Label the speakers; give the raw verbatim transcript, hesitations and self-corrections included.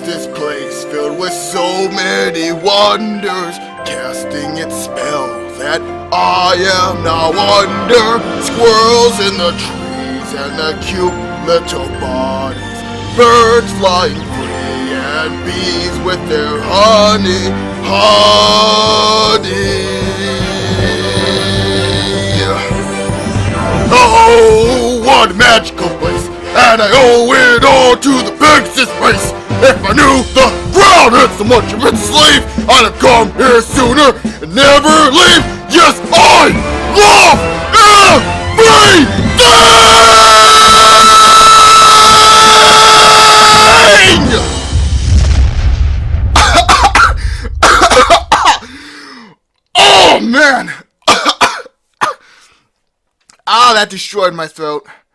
Speaker 1: this place filled with so many wonders, casting its spell that I am now under. Squirrels in the trees and the cute little bodies, birds flying free and bees with their honey, honey. Oh, what a magical place, and I owe it all to the Pegasus race. If I knew the ground had so much of its slave, I'd have come here sooner and never leave. Yes, I love everything! Oh, man! Ah, that destroyed my throat.